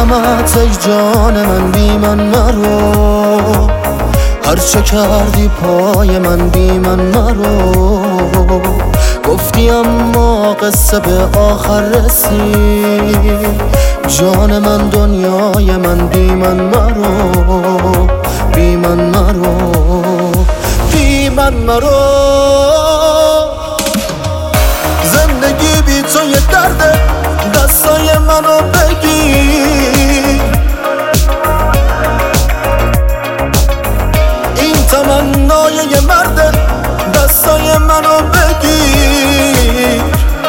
بینمت ای جان من، بی من مرو. هرچه کردی پای من، بی من مرو. گفتی اما قصه به آخر رسید. جان من، دنیای من، بی من مرو. بی من مرو، بی من مرو. زندگی بی تو یه درده، دستای منو بگیر. این تمنای یه مرده، دستای منو بگیر.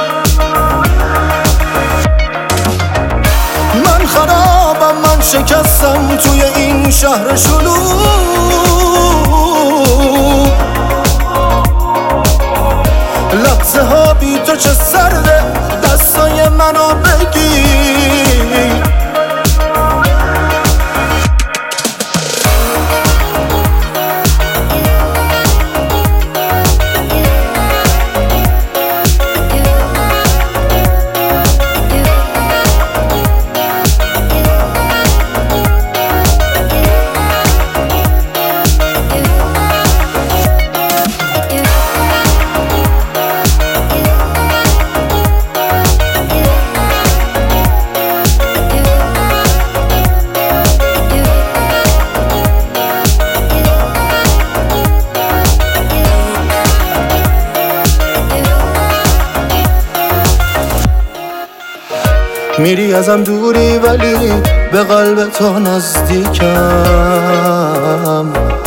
من خرابم، من شکستم توی این شهر شلوغ. لحظه ها بی تو چه سرده، دستای منو بگیر. میری ازم دوری ولی به قلب تو نزدیکم.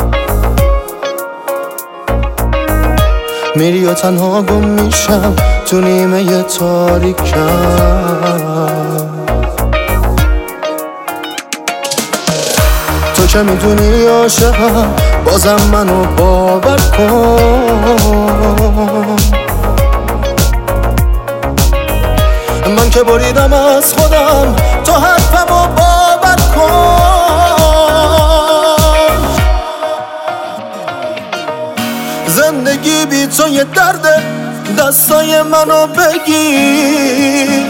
میری و تنها گم میشم تو نیمه تاریکم. تو که میدونی عاشقم، بازم منو باور کن. من که بریدم از خودم، تو حرفمو باور کن. زندگی بی تو یه درده، دستای منو بگیر.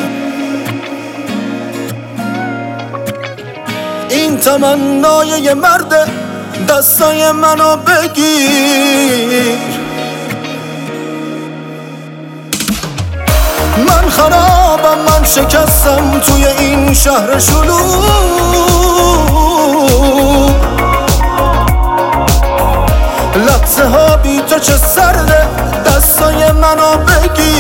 این تمنای یه مرده، دستای منو بگیر. من خرابم، من شکستم توی این شهر شلوغ. لحظه ها بی تو چه سرده، دستای منو بگیر.